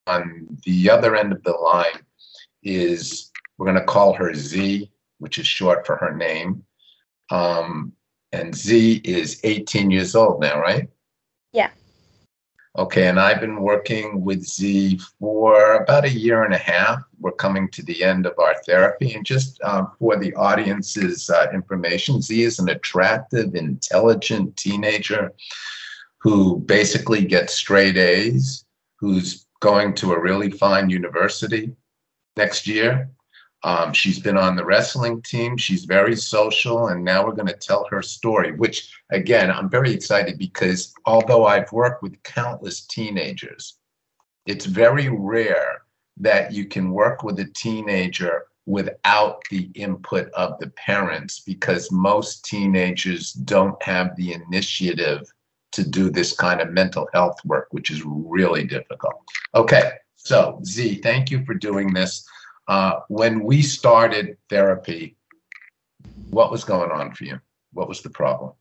the other end of the line is, we're going to call her Z, which is short for her name. And Z is 18 years old now, right? Yeah. Okay, and I've been working with Z for about a year and a half. We're coming to the end of our therapy. And just for the audience's information, Z is an attractive, intelligent teenager who basically gets straight A's, who's going to a really fine university next year. She's been on the wrestling team. She's very social, and now we're going to tell her story, which, again, I'm very excited because although I've worked with countless teenagers, it's very rare that you can work with a teenager without the input of the parents, because most teenagers don't have the initiative to do this kind of mental health work, which is really difficult. Okay, so Z, thank you for doing this. When we started therapy, what was going on for you? What was the problem?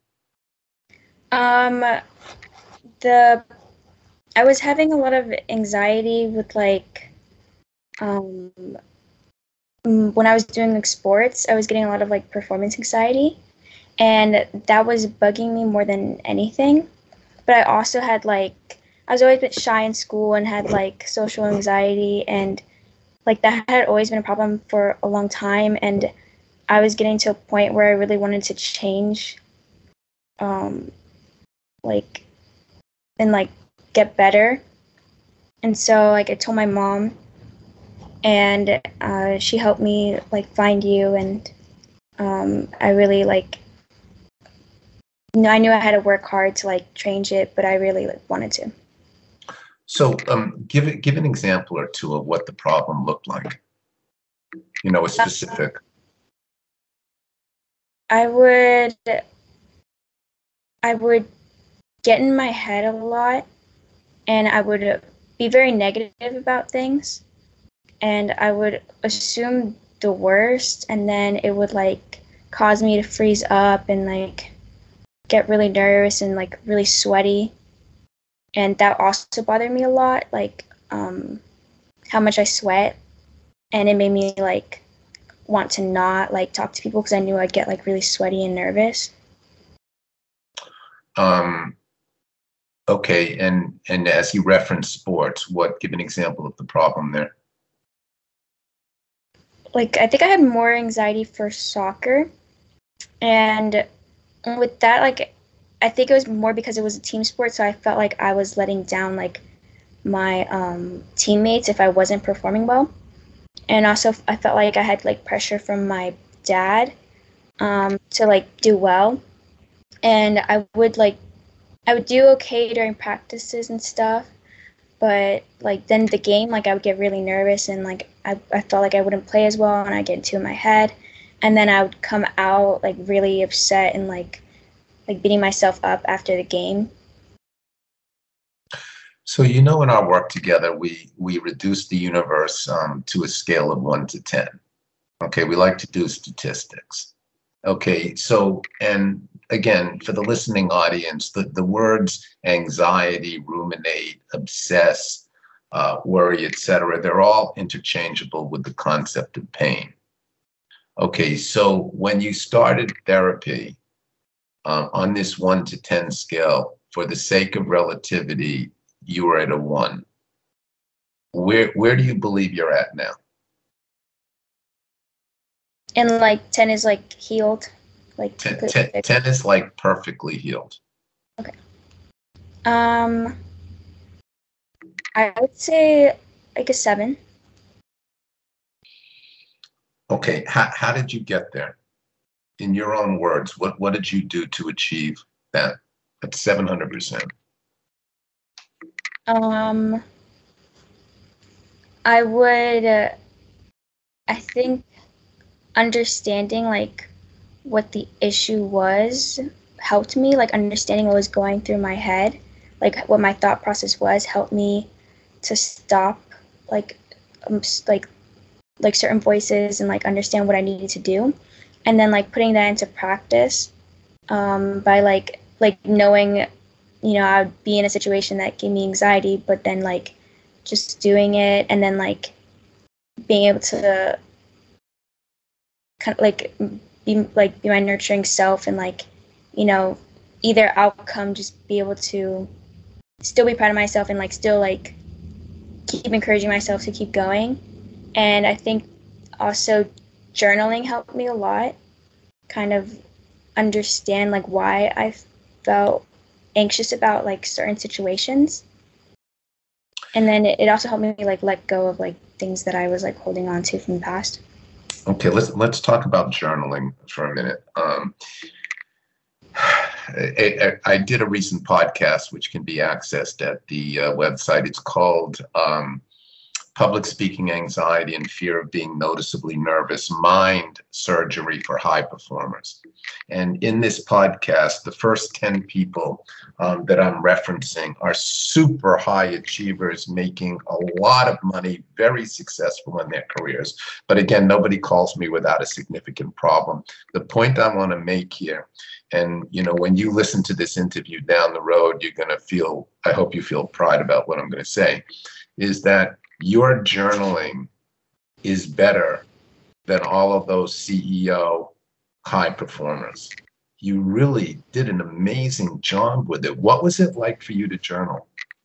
I was having a lot of anxiety with when I was doing sports, I was getting a lot of performance anxiety, and that was bugging me more than anything. But I also had I was always a bit shy in school and had social anxiety, and that had always been a problem for a long time, and I was getting to a point where I really wanted to change, and get better. And so I told my mom, and she helped me find you, and I really I knew I had to work hard to change it, but I really wanted to. So give an example or two of what the problem looked like. A specific. I would get in my head a lot, and I would be very negative about things, and I would assume the worst, and then it would cause me to freeze up and get really nervous and really sweaty. And that also bothered me a lot, how much I sweat, and it made me want to not talk to people because I knew I'd get really sweaty and nervous. Okay, and as you referenced sports, give an example of the problem there. I think I had more anxiety for soccer, and with that, I think it was more because it was a team sport, so I felt like I was letting down my teammates if I wasn't performing well. And also I felt like I had pressure from my dad to do well. And I would do okay during practices and stuff, but then the game, I would get really nervous, and I felt like I wouldn't play as well, and I'd get into my head, and then I would come out really upset and beating myself up after the game. So in our work together, we reduce the universe to a scale of 1 to 10. Okay, we like to do statistics. Okay, so, and again, for the listening audience, the words anxiety, ruminate, obsess, worry, etc., they're all interchangeable with the concept of pain. Okay, so when you started therapy, on this 1 to 10 scale, for the sake of relativity, you were at a 1. Where do you believe you're at now? And 10 is healed, 10 is perfectly healed. Okay. I would say a 7. Okay, how did you get there? In your own words, what did you do to achieve that at 700%? I would, I think understanding what the issue was helped me, understanding what was going through my head, what my thought process was, helped me to stop certain voices and understand what I needed to do. And then putting that into practice by knowing, I would be in a situation that gave me anxiety, but then just doing it, and then like being able to kind of like be my nurturing self, and like, you know, either outcome, just be able to still be proud of myself and like still like keep encouraging myself to keep going. And I think also journaling helped me a lot, kind of understand like why I felt anxious about like certain situations. And then it also helped me like let go of like things that I was like holding on to from the past. Okay, let's talk about journaling for a minute. I did a recent podcast which can be accessed at the website. It's called Public Speaking Anxiety and Fear of Being Noticeably Nervous, Mind Surgery for High Performers. And in this podcast, the first 10 people that I'm referencing are super high achievers making a lot of money, very successful in their careers. But again, nobody calls me without a significant problem. The point I want to make here, and you know, when you listen to this interview down the road, you're going to feel, I hope you feel pride about what I'm going to say, is that your journaling is better than all of those CEO high performers. You really did an amazing job with it. What was it like for you to journal?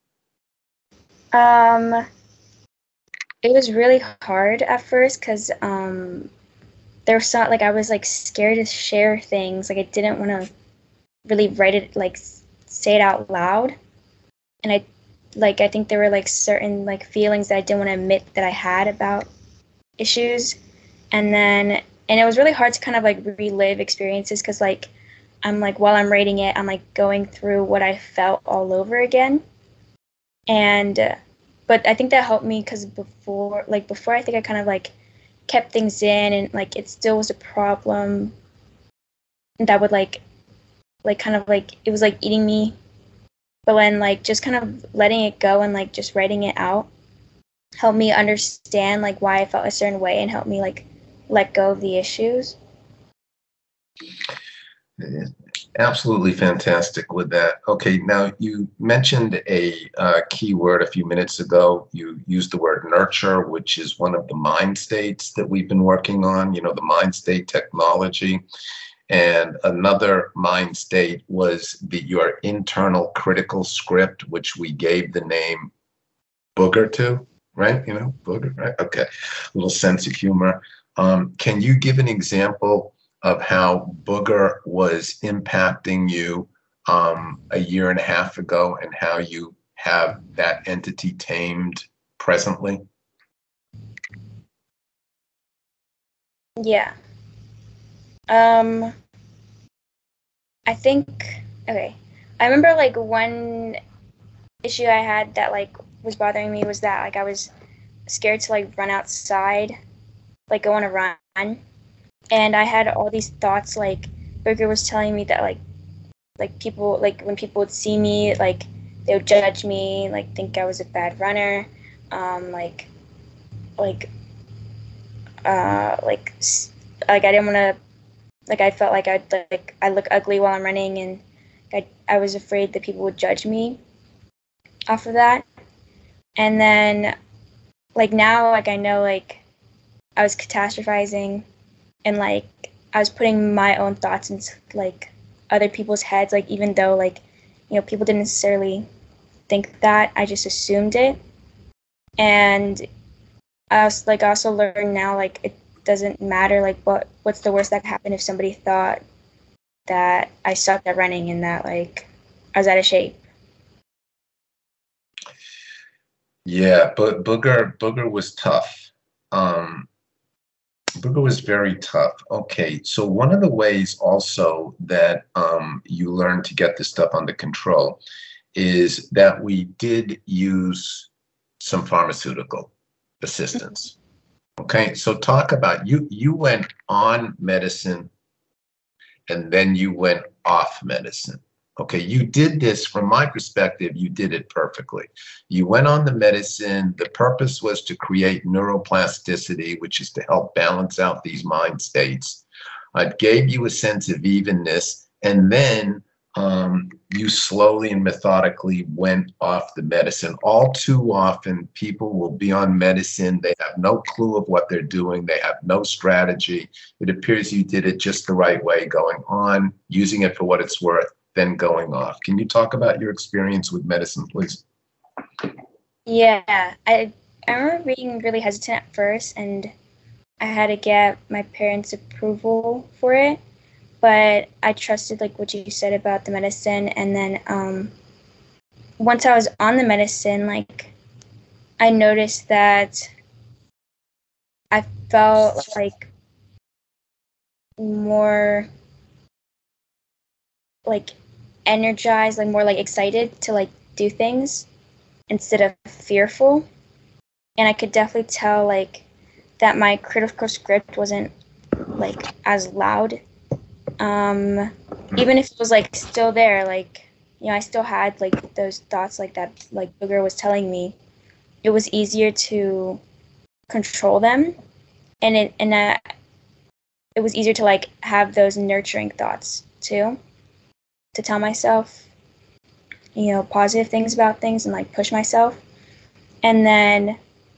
It was really hard at first because there was some, like, I was like scared to share things. Like I didn't want to really write it, like say it out loud. And I think there were like certain like feelings that I didn't want to admit that I had about issues. And it was really hard to kind of like relive experiences because like I'm like, while I'm writing it, I'm like going through what I felt all over again. And but I think that helped me because before I think I kind of like kept things in, and like it still was a problem that would like kind of like it was like eating me. But when like just kind of letting it go and like just writing it out helped me understand like why I felt a certain way and helped me like let go of the issues. Absolutely fantastic with that. Okay, now you mentioned a key word a few minutes ago. You used the word nurture, which is one of the mind states that we've been working on, you know, the mind state technology. And another mind state was your internal critical script, which we gave the name Booger to, right? You know, Booger, right? Okay, a little sense of humor. Can you give an example of how Booger was impacting you a year and a half ago and how you have that entity tamed presently? Yeah. I think, okay. I remember like one issue I had that like was bothering me was that like I was scared to like run outside, like go on a run. And I had all these thoughts, like Burger was telling me that like people, like when people would see me, like they would judge me, like think I was a bad runner, like like I didn't want to, like I felt like I look ugly while I'm running, and I was afraid that people would judge me off of that. And then like now, like I know like I was catastrophizing, and like I was putting my own thoughts into like other people's heads, like even though like, you know, people didn't necessarily think that, I just assumed it. And I also learned now like it doesn't matter like what's the worst that could happen if somebody thought that I sucked at running and that like I was out of shape. Yeah, but Booger was tough. Booger was very tough. Okay, so one of the ways also that you learn to get this stuff under control is that we did use some pharmaceutical assistance. Okay, so talk about you went on medicine and then you went off medicine. Okay, you did this, from my perspective, you did it perfectly. You went on the medicine. The purpose was to create neuroplasticity, which is to help balance out these mind states. It gave you a sense of evenness. And then you slowly and methodically went off the medicine. All too often, people will be on medicine. They have no clue of what they're doing. They have no strategy. It appears you did it just the right way, going on, using it for what it's worth, then going off. Can you talk about your experience with medicine, please? Yeah, I remember being really hesitant at first, and I had to get my parents' approval for it. But I trusted like what you said about the medicine, and then once I was on the medicine, like I noticed that I felt like more like energized, like more like excited to like do things instead of fearful. And I could definitely tell like that my critical script wasn't like as loud. Even if it was like still there, like I still had like those thoughts like that, like Booger was telling me. It was easier to control them, and it was easier to like have those nurturing thoughts too, to tell myself, positive things about things and like push myself. And then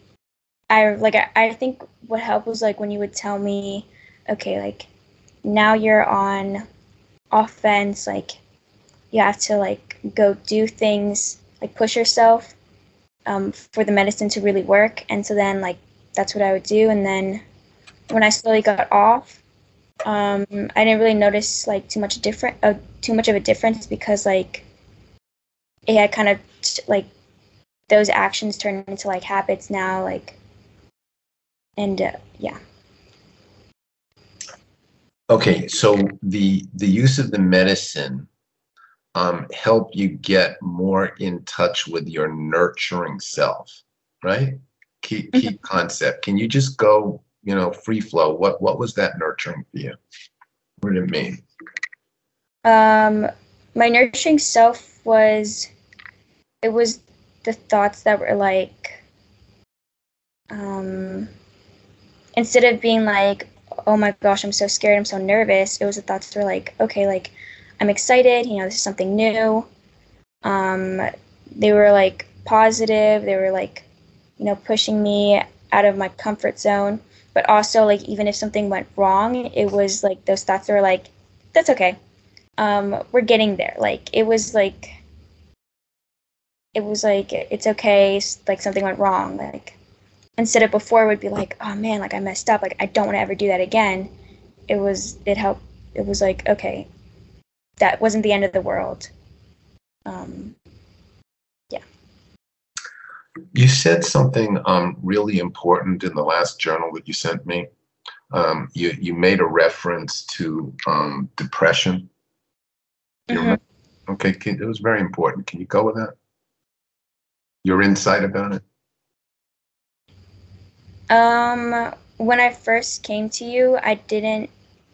I think what helped was like when you would tell me, okay, like now you're on offense, like you have to like go do things, like push yourself for the medicine to really work. And so then like that's what I would do. And then when I slowly got off, I didn't really notice like too much of a difference, because like it had kind of like those actions turned into like habits now, like, and yeah. Okay, so the use of the medicine help you get more in touch with your nurturing self, right? Key concept. Can you just go, free flow? What was that nurturing for you? What did it mean? My nurturing self was the thoughts that were like, instead of being like, oh my gosh, I'm so scared, I'm so nervous, it was the thoughts that were like, okay, like I'm excited, this is something new. They were like positive, they were like, pushing me out of my comfort zone. But also like even if something went wrong, it was like those thoughts that were like, that's okay. We're getting there. Like it was like it's okay, like something went wrong. Like instead of before it would be like, oh man, like I messed up, like I don't want to ever do that again. It helped. It was like, okay, that wasn't the end of the world. Yeah. You said something really important in the last journal that you sent me. You made a reference to depression. Do you remember? Okay, it was very important. Can you go with that? Your insight about it? When I first came to you, I didn't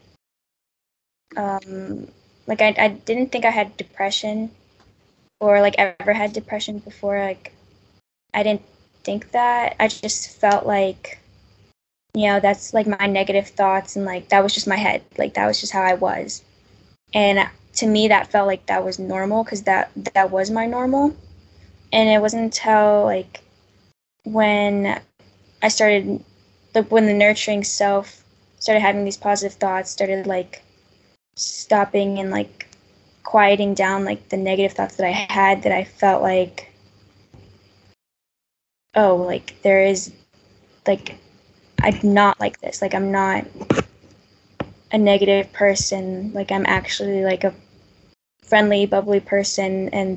I didn't think I had depression, or like ever had depression before. Like I didn't think that. I just felt like, that's like my negative thoughts, and like that was just my head. Like that was just how I was. And to me that felt like that was normal, because that was my normal. And it wasn't until like when I started, like when the nurturing self started having these positive thoughts, started like stopping and like quieting down like the negative thoughts that I had, that I felt like, oh, like there is, like I'm not like this, like I'm not a negative person, like I'm actually like a friendly, bubbly person. And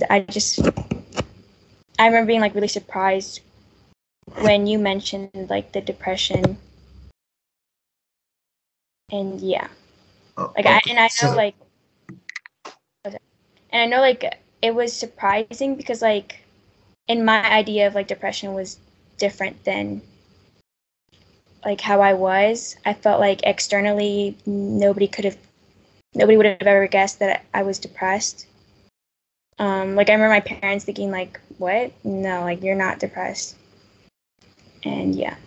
I remember being like really surprised when you mentioned like the depression. And yeah, like Okay. I know like, and I know like it was surprising, because like in my idea of like depression was different than like how I was. I felt like externally nobody would have ever guessed that I was depressed. Like I remember my parents thinking like, what? No, like you're not depressed. And yeah.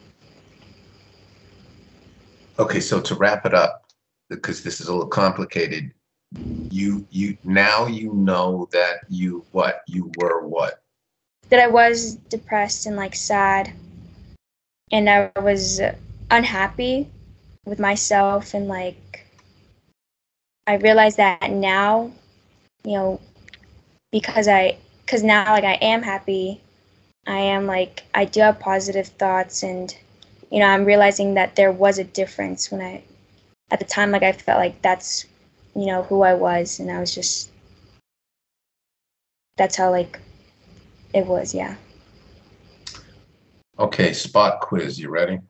Okay, so to wrap it up, because this is a little complicated, Now you know that you were what? That I was depressed and like sad, and I was unhappy with myself, and like I realized that now, you know, because now like I am happy. I am like I do have positive thoughts, and I'm realizing that there was a difference when I at the time, like I felt like that's who I was, and I was just that's how like it was. Yeah. Okay, spot quiz. You ready?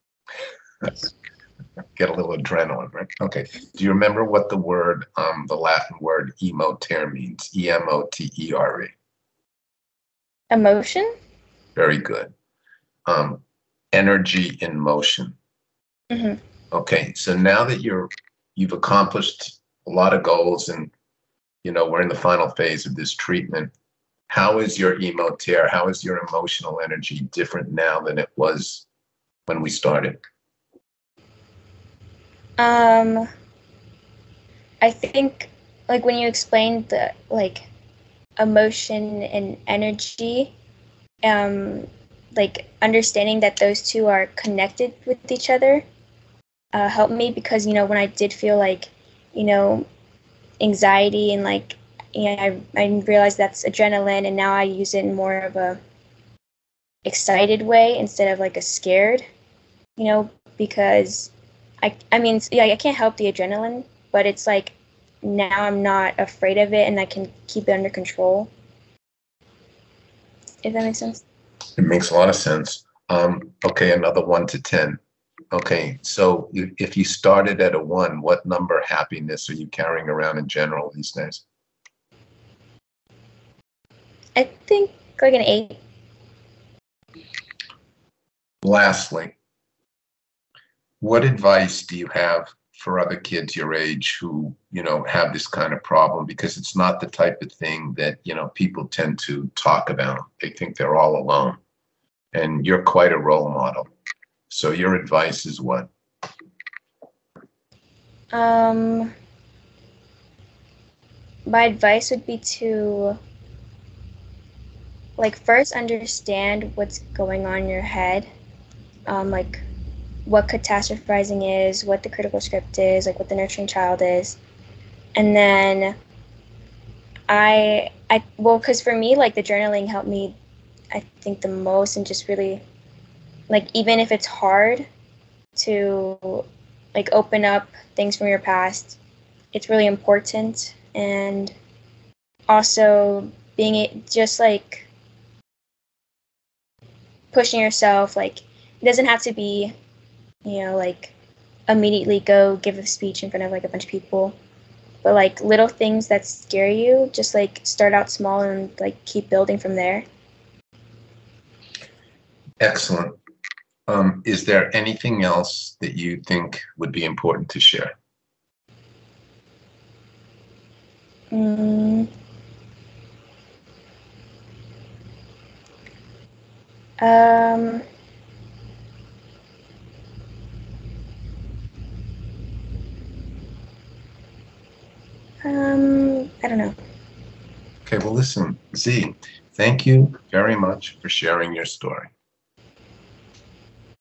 Get a little adrenaline, right? Okay. Do you remember what the Latin word emotere means? Emotere. Emotion. Very good. Um, Energy in motion. Hmm. Okay, so now that you've accomplished a lot of goals, and we're in the final phase of this treatment, how is your emotere, how is your emotional energy different now than it was when we started? I think like when you explained the like emotion and energy, like understanding that those two are connected with each other, helped me because when I did feel like you know anxiety and like I realized that's adrenaline, and now I use it in more of a excited way instead of like a scared, because I mean yeah, I can't help the adrenaline, but it's like now I'm not afraid of it and I can keep it under control, if that makes sense. It makes a lot of sense. Okay, another 1 to 10. Okay, so if you started at a 1, what number happiness are you carrying around in general these days? I think like an 8. Lastly, what advice do you have for other kids your age who, have this kind of problem? Because it's not the type of thing that, people tend to talk about. They think they're all alone. And you're quite a role model. So your advice is what? um my advice would be to like first understand what's going on in your head, like what catastrophizing is, what the critical script is, like what the nurturing child is. And then well, because for me, like the journaling helped me, I think the most, and just really, like even if it's hard to like open up things from your past, it's really important. And also just like pushing yourself, like it doesn't have to be, like immediately go give a speech in front of like a bunch of people, but like little things that scare you, just like start out small and like keep building from there. Excellent. Is there anything else that you think would be important to share? Mm, um, I don't know. Okay, well, listen, Z, thank you very much for sharing your story.